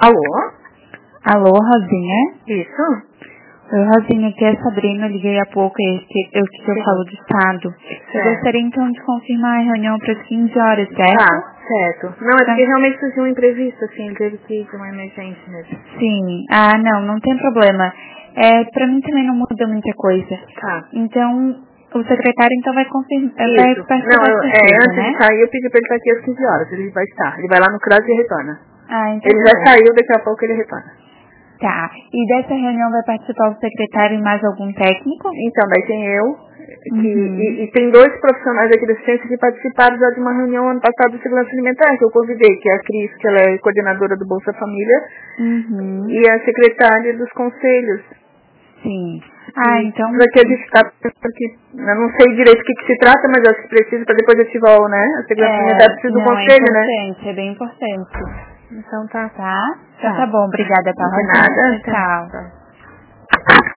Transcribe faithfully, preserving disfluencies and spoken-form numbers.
Alô? Alô, Rosinha? Isso? Oi, Rosinha, aqui é a Sabrina, eu liguei há pouco, eu que eu, que eu falo do Estado. Eu Certo. gostaria então de confirmar a reunião para as quinze horas, certo? Tá, certo. Não, é Tá. porque realmente surgiu um imprevisto, assim, ele teve que ir de uma emergência mesmo. Sim. Ah, não, não tem problema. É, pra mim também não muda muita coisa. Tá. Então, o secretário então vai confirmar, vai Isso. participar Não, da eu, é, certeza, antes né? de sair eu pedi pra ele estar aqui às quinze horas, ele vai estar. Ele vai lá no C R A S e retorna. Ah, então Ele tá já bom. saiu, daqui a pouco ele retorna. Tá. E dessa reunião vai participar o secretário e mais algum técnico? Então, daí tem eu, que, Uhum. e, e tem dois profissionais aqui da assistência que participaram já de uma reunião ano passado do Segurança Alimentar, que eu convidei, que é a Cris, que ela é coordenadora do Bolsa Família, Uhum. e a secretária dos conselhos. Sim. Ah, então... Porque a gente está, porque eu não sei direito o que, que se trata, mas acho que precisa para depois ativar o, né? A segurança alimentar É, precisa do não, é conselho, né? importante, é bem importante. Então tá. Tá? Então Tá. tá bom, obrigada, tá, De Rosinha. nada. Tchau, tchau. Tá.